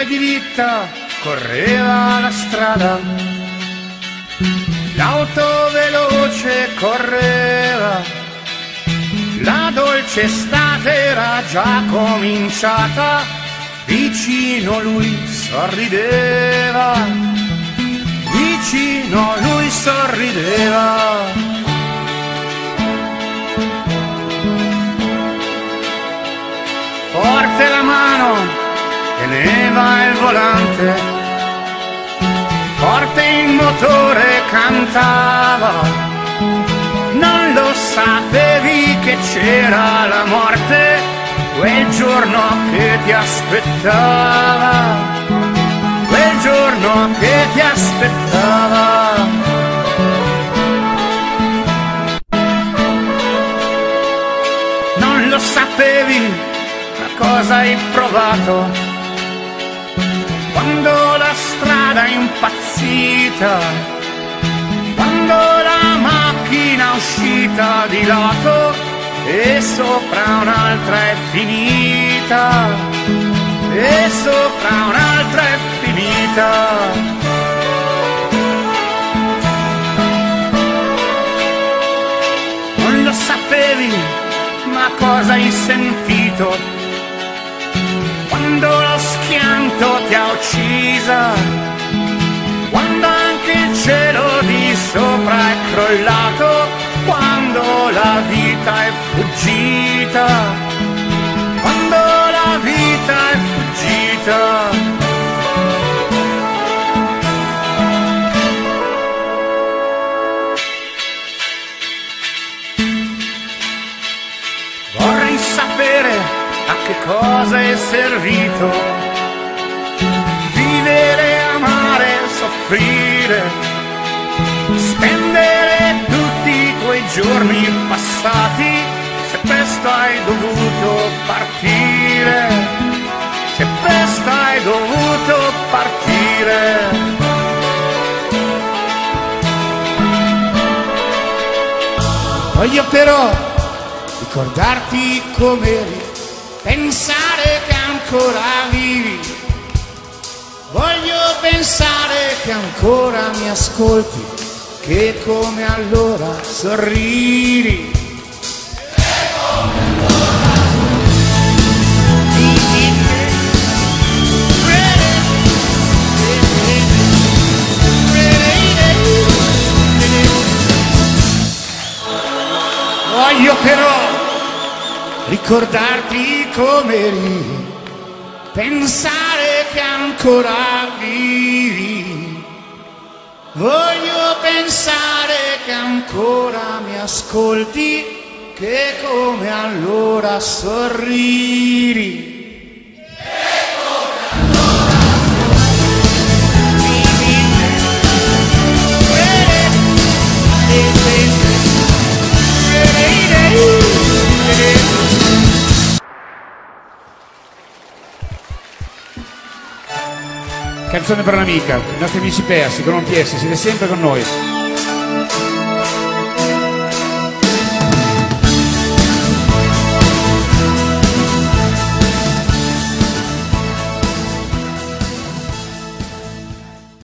e diritta correva la strada, l'auto veloce correva, la dolce estate era già cominciata, vicino lui sorrideva, vicino lui sorrideva. Forte la mano, teneva il volante, forte il motore cantava, non lo sapevi che c'era la morte quel giorno che ti aspettava, quel giorno che ti aspettava. Non lo sapevi cosa hai provato quando la strada è impazzita, quando la macchina è uscita di lato e sopra un'altra è finita, e sopra un'altra è finita. Non lo sapevi, ma cosa hai sentito quando lo schianto ti ha uccisa, quando anche il cielo di sopra è crollato, quando la vita è fuggita, quando la vita è fuggita. Vorrei sapere a che cosa è servito vivere, amare, soffrire, spendere tutti i tuoi giorni passati, se presto hai dovuto partire, se presto hai dovuto partire. Voglio però ricordarti com'eri, pensare che ancora vivi, voglio pensare che ancora mi ascolti, che come allora sorridi. Voglio però ricordarti com'eri, pensare che ancora vivi, voglio pensare che ancora mi ascolti, che come allora sorridi. Canzone per un'amica, i nostri amici persi con un PS, siete sempre con noi.